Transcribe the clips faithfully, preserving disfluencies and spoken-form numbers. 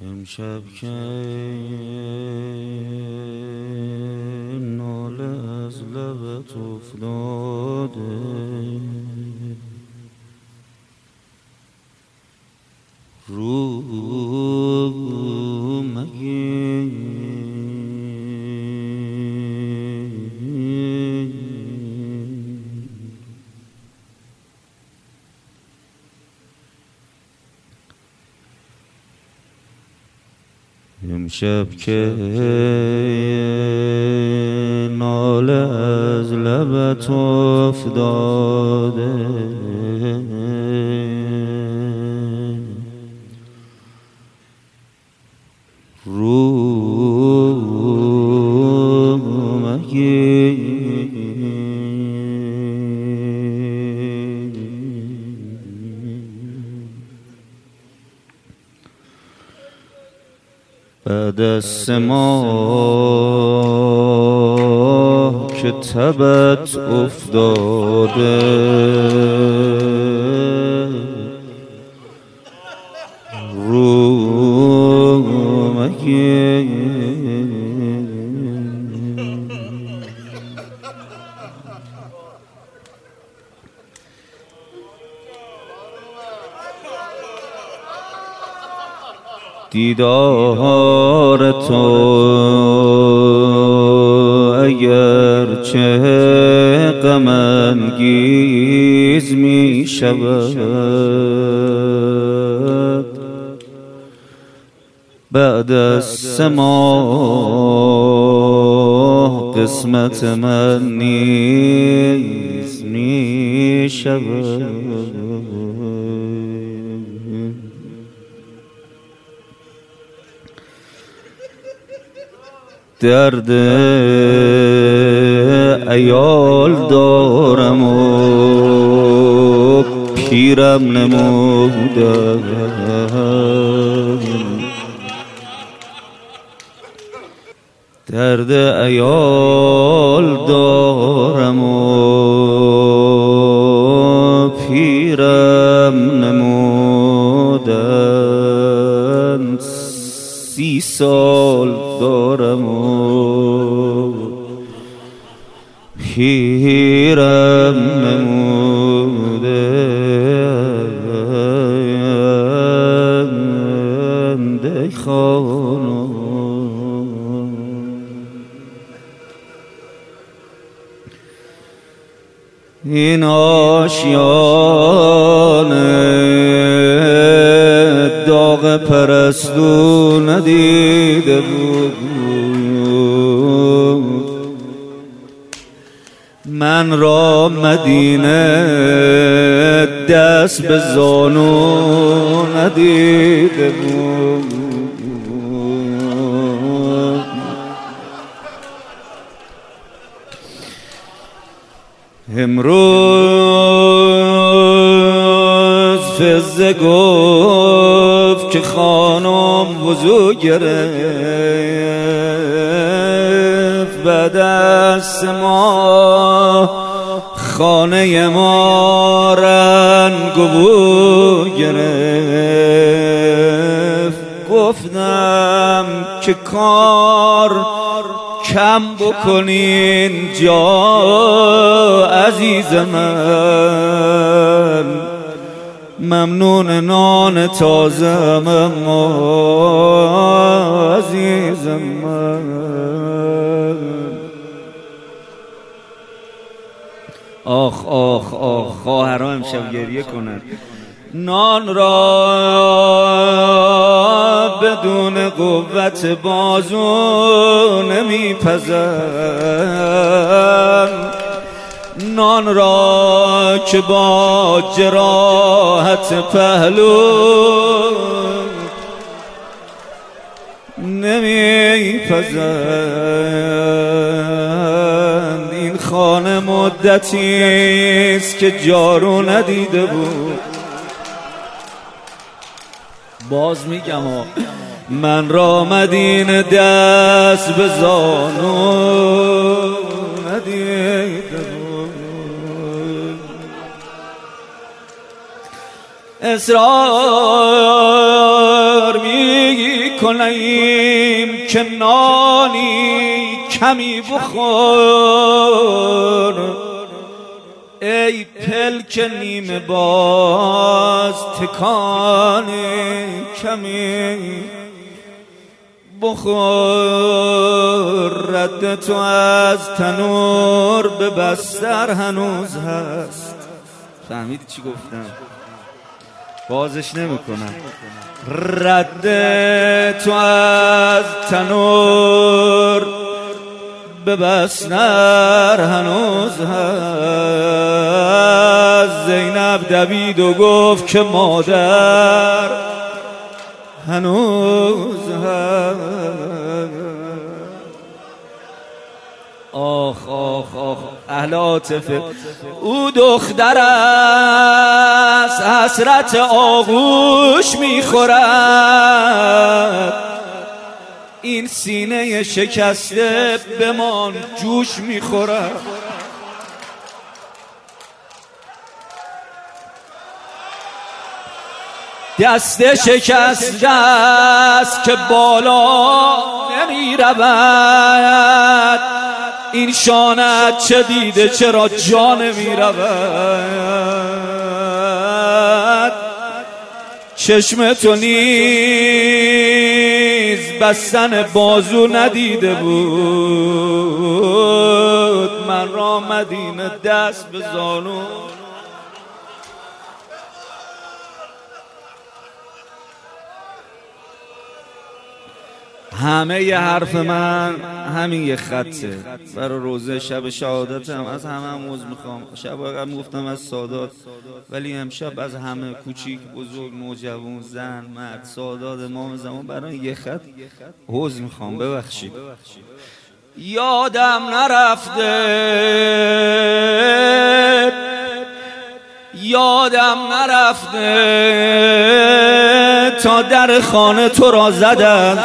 امشب که ناله از لبت افتاده، رو مگی امشب که ناله از لبت افتاده، رو مگی بعد از سه ماه که تبت افتاده، رو مگی دیدار تو اگر چه غم انگیز می شود، بعد از سه ماه قسمت من نیز می شود. درد عیال دارم و پیرم نمودم، درد عیال دارم و پیرم نمودم، سی سال دارم و پیرم نموده. ای خانم این آشیانه داغ پرستو ندیده بود، من را مدینه دست به زانو ندیده بود. امروز فزه گفت که خانم وضو گرفت، بعد از سه ماه خانه ما رنگ و بو گرفت. گفتم که کار کم بکنین جا عزیز من، ممنون نان تازم اما عزیز من. آخ آخ آخ خواهرها امشب گریه کنند. نان را بدون قوت بازو نمیپزم، نان را که با جراحت پهلو نمیپزم. این خانه مدتیست که جارو ندیده بود. باز میگم من را مدینه دست به زانو ندیده بود. اصرار می کنیم که نانی کمی بخور، ای پلک نیمه باز تکان کمی بخور. رد تو از تنور به بستر هنوز هست. فهمیدی چی گفتم؟ بازش نمی کنم. رد تو از تنور به بستر هنوز هست. زینب دوید و گفت که مادر هنوز هست. آخ آخ آخ اهل عاطفه، او دختر است حسرت آغوش میخورد، این سینه شکسته بمان جوش میخورد. دست شکسته است که بالا نمی رود، این شانت چه دیده چرا جا نمی رود. چشم تو نیز بستن بازو ندیده بود، من را مدینه دست به زانو. همه ی حرف من همین یه خطه برای روزه شب شهادتم. از همه هم عذر میخوام. شب قبل گفتم از سادات، ولی امشب از همه، کوچیک بزرگ نوجوان زن مرد، سادات امام زمان، برای یه خط عذر میخوام، ببخشید. یادم نرفته یادم نرفته تا در خانه تو را زدم،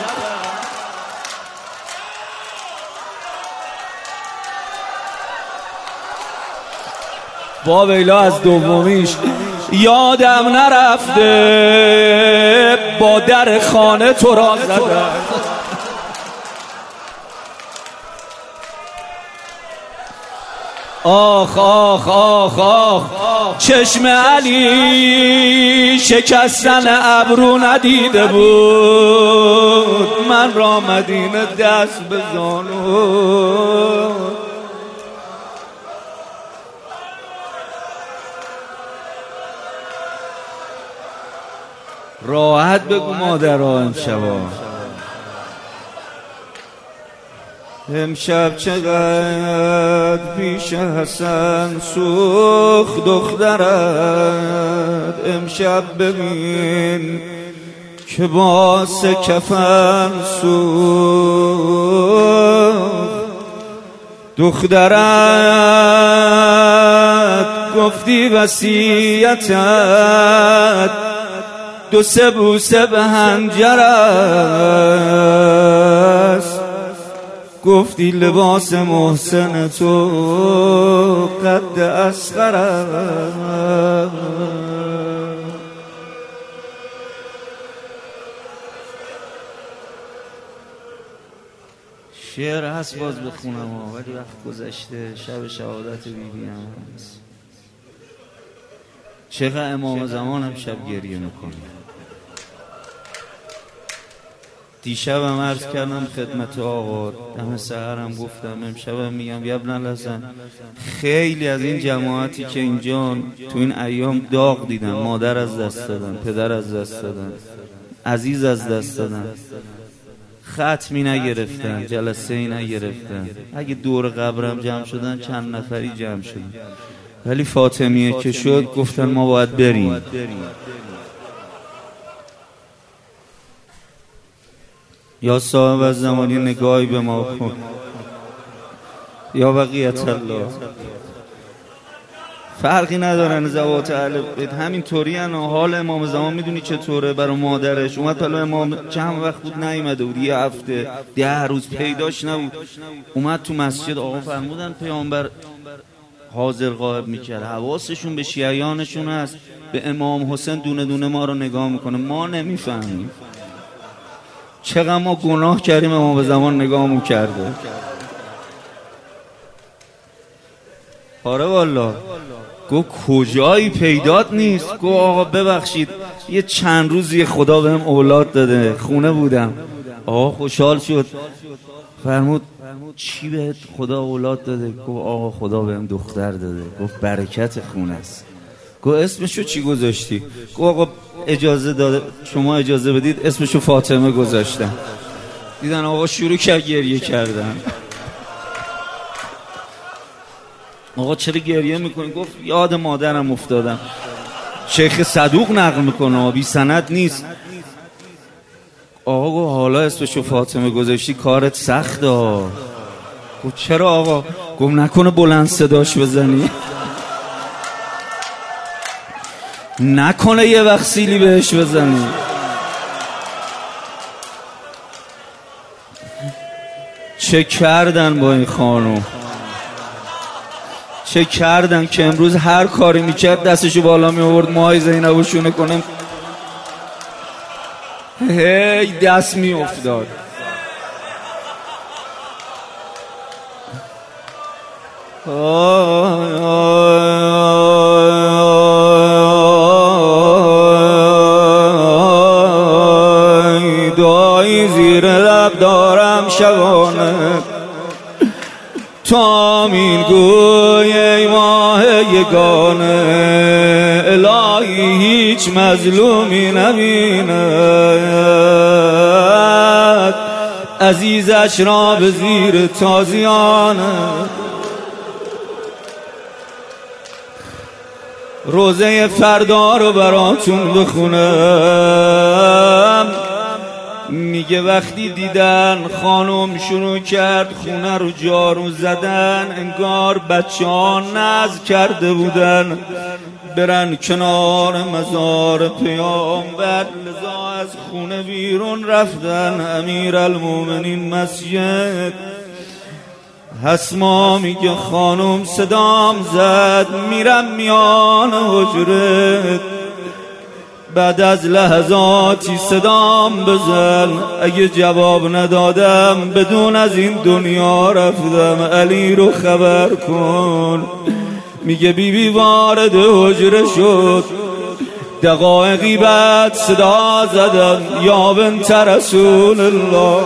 با ویلا از دومیش. یادم نرفته با در خانه تو را زدم، آخ آخ آخ آخ چشم علی شکستن ابرو ندیده بود، من را مدینه دست به زانو. راحت بگو مادرها امشبا. امشب چقدر پیش حسن سوخت دخترت، امشب ببین که باس کفن سوخت دخترت. گفتی وصیتت دو سه بوسه به هنجر است، گفتی لباس محسن تو قد اصغر است. شعر هست باز بخونم ولی وقت گذشته. شب شهادت بیبی هم هست. چقدر امام زمان هم شب گریه میکنه. دیشبم عرض کردم خدمت آقا، دم سحرم گفتم، امشبم میگم یبن الحسن، خیلی از این جماعتی که اینجا تو این ایام داغ دیدن، مادر از دست دادن، پدر از دست دادن، عزیز از دست دادن، ختمی نگرفتن، جلسه ای نگرفتن، اگه دور قبرم جمع شدن چند نفری جمع شدن، ولی فاطمیه که شد گفتن ما باید بریم. یا صاحب از زمانی نگاهی به ما کن، یا بقیت الله. فرقی ندارن زوات اهل بیت، همین طوری ان. حال امام زمان میدونی چطوره؟ برای مادرش اومد پلو امام، چند وقت بود نیومده بود، یه هفته ده روز پیداش نبود، اومد تو مسجد. آقا فرمودن پیامبر حاضر غائب میکرد، حواسشون به شیعیانشون هست، به امام حسین دونه دونه ما رو نگاه میکنه، ما نمیفهمیم. چقدر ما گناه کردیم ما به زمان نگاهمون کرده. آره والا. گو کجایی پیدات نیست. گو آقا ببخشید یه چند روزی خدا بهم اولاد داده، خونه بودم. آقا خوشحال شد، فرمود چی بهت خدا اولاد داده؟ گو آقا خدا بهم دختر داده. گفت برکت خونه است. گو اسمشو چی گذاشتی؟ گو آقا اجازه داده شما اجازه بدید اسمشو فاطمه گذاشتم. دیدن آقا شروع کرد گریه کردن. آقا چرا گریه میکنی؟ گفت یاد مادرم افتادم. شیخ صدوق نقل میکنه، بی سند نیست. آقا گفت حالا اسمشو فاطمه گذاشتی کارت سخته. گفت چرا آقا؟ گفت نکنه بلند صداش بزنی، نکنه یه وقت سیلی بهش بزنی. چه کردن با این خانوم؟ چه کردن که امروز هر کاری میکرد دستشو بالا میآورد موهای زینبو شونه کنه، هی دست میافتاد. دعایی زیر لب دارم شبانه تا میگوی ای ماه یگانه، الهی هیچ مظلومی نبیند عزیزش را به زیر تازیانه. روزه فردا رو براتون بخونم. میگه وقتی دیدن خانم شروع کرد خونه رو جارو زدن، انگار بچه ها نذر کرده بودن برن کنار مزار پیامبر، لذا از خونه بیرون رفتن. امیرالمومنین مسجد حسما میگه خانم صدام زد میرم میان حجرت، بعد از لحظاتی صدام بزن، اگه جواب ندادم بدون از این دنیا رفتم، علی رو خبر کن. میگه بی بی وارد حجره شد، دقایقی بعد صدا زدم یا بنت رسول الله،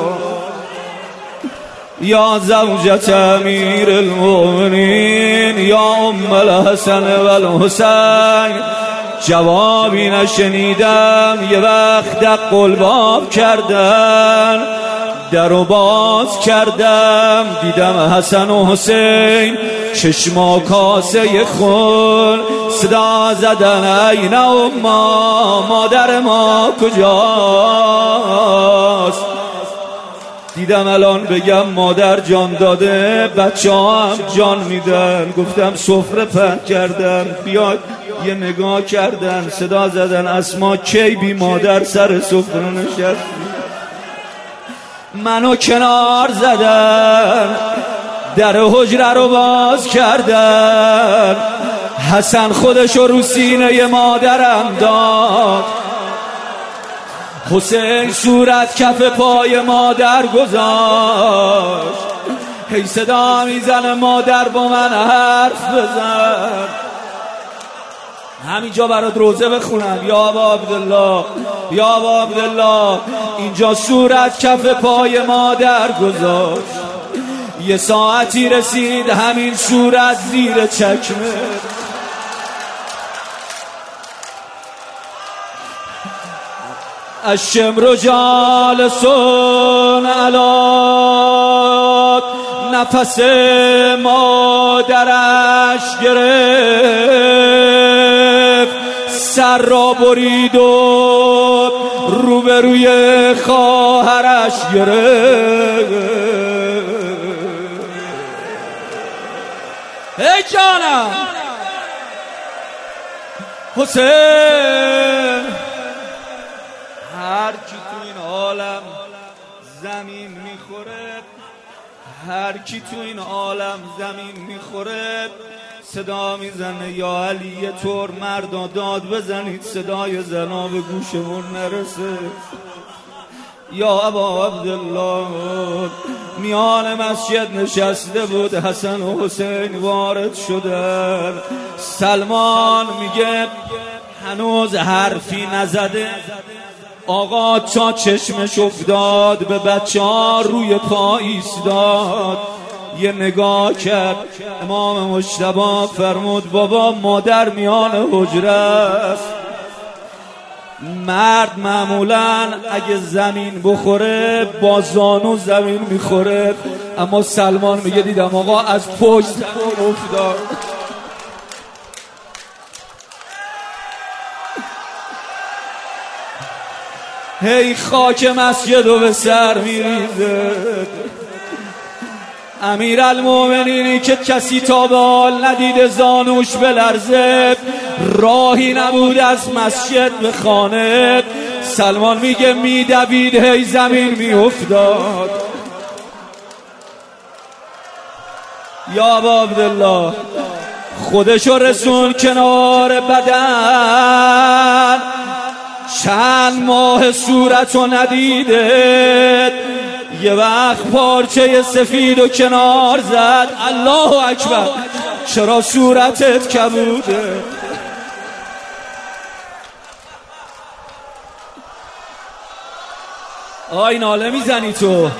یا زوجت امیر المؤمنین، یا ام الحسن و الحسین. جوابی نشنیدم. یه وقت دق الباب کردن، در و باز کردم، دیدم حسن و حسین چشما کاسه خون، صدا زدن این اما مادر ما کجاست؟ دیدم الان بگم مادر جان داده بچه هم جان میدن. گفتم سفره پهن کردم بیاد، یه نگاه کردن، صدا زدن اسما کی بی مادر سر سفره نشست. منو کنار زدن، در حجره رو باز کردن، حسن خودشو رو سینه مادرم داد، حسین صورت کف پای مادر گذاشت. هی صدا میزنه مادر با من حرف بزن. همینجا برات روزه بخونم. یا ابا عبدالله، یا ابا عبدالله، اینجا صورت کف پای مادر گذاشت. یه ساعتی رسید همین صورت زیر چکمه. الشمر جالسون علی نفس مادرش گرفت، سر را برید و روبروی خواهرش گرفت. ای جانم حسین، هر کی تو این عالم زمین میخوره، هر کی تو این عالم زمین میخوره صدا میزنه یا علی. یه طور مردا داد بزنید صدای زنا به گوشمون نرسه. یا ابا عبدالله. میان مسجد نشسته بود، حسن و حسین وارد شدن. سلمان میگه هنوز حرفی نزده، آقا تا چشمش افتاد به بچه ها روی پا ایستاد، یه نگاه کرد. امام مجتبی فرمود بابا مادر میان حجره است. مرد معمولا اگه زمین بخوره با زانو زمین میخوره، اما سلمان میگه دیدم آقا از پشت زمین افتاد. هی خاک مسجد رو به سر میریزه. امیر المومنینی که کسی تا به حال ندیده زانوش بلرزه، راهی نبود از مسجد به خانه. سلمان میگه میدوید هی زمین میافتاد. یا ابا عبدالله خودشو رسون کنار بدن، چند ماه صورتو ندیده، یه وقت پارچه سفید و کنار زد. الله اکبر چرا صورتت کبوده؟ آی ناله میزنی تو،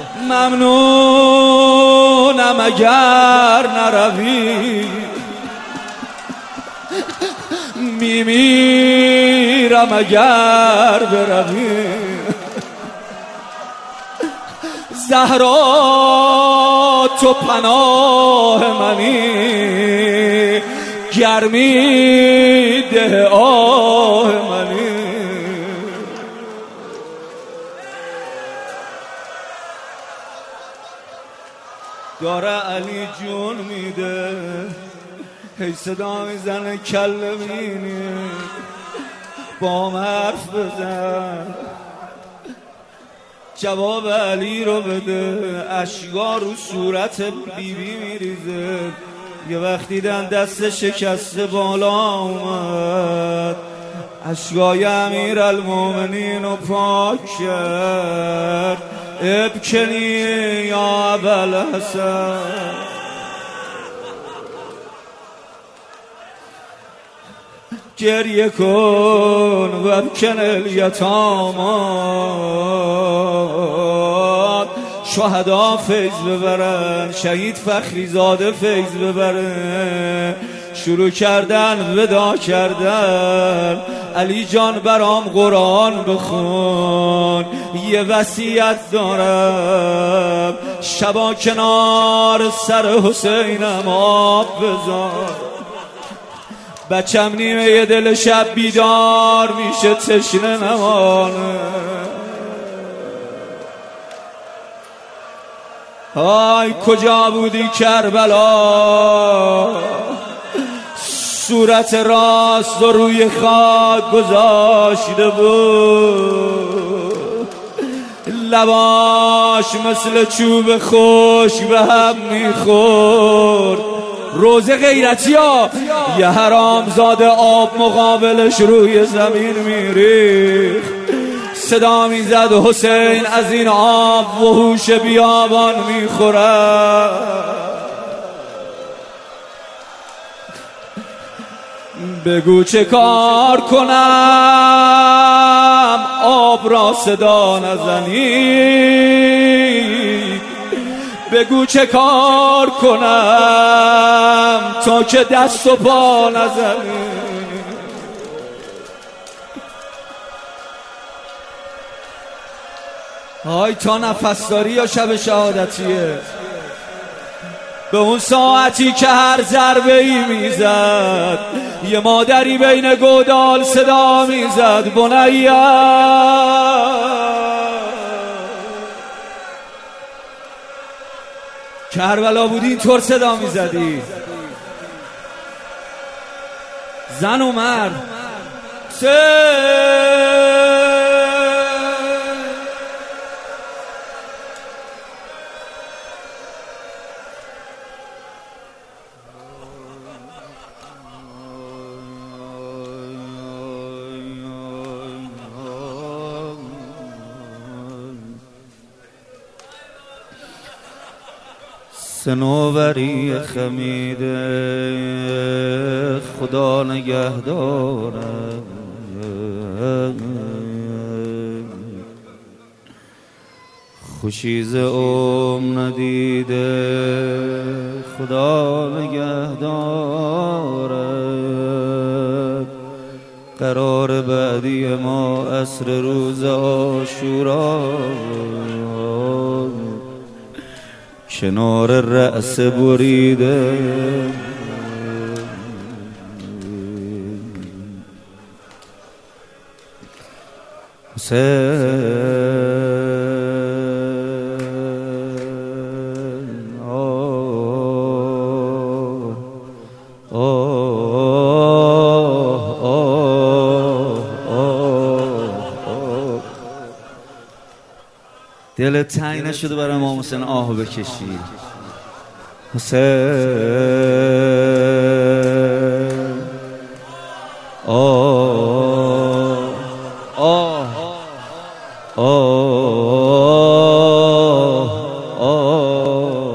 ممنونم اگر نروی، میمیرم اگر بروی. زهرا تو پناه منی، گرمی ده آه منی. داره علی جون میده، هی صدا میزنه کله بینی، با حرف بزن، جواب علی رو بده. اشکا رو صورت بیبی میریزه. یه وقت دیدن دست شکسته بالا اومد، اشکای امیر المومنین رو پاک کرد. ابکنی یا ابوالحسن، گریه کن و ابکن الیتاما. شهدا فیض ببرن، شهید فخری زاده فیض ببرن. شروع کردن ودا کردن، علی جان برام قرآن بخون، یه وصیت دارم، شبا کنار سر حسینم آب بذار. بچم نیمه یه دل شب بیدار میشه، تشنه نمانه. آی کجا بودی کربلا؟ صورت راست و روی خاک گذاشته بود، لباش مثل چوب خشک به هم میخورد. روزه غیرتی ها، یه حرامزاده آب مقابلش روی زمین میریخت. صدا میزد حسین از این آب وحوش بیابان میخورد. بگو چه کار کنم آب را صدا نزنی، بگو چه کار کنم تا که دست و پا نزنی. های تا نفس داری یا شب شهادتیه؟ به اون ساعتی که هر ضربه ای میزد یه مادری بین گودال صدا میزد بنیا. کربلا بودی اینطور صدا میزدی، زن و مرد. صنوبری خمیده خدا نگهداره، خوشیز عمر ندیده خدا نگهداره، قرار بعدی ما عصر روز عاشورا، کنار رأس بریده حسین آه آه آه دل تنگ نشده برای امام حسین آه بکشی. حسین آه آه آه آه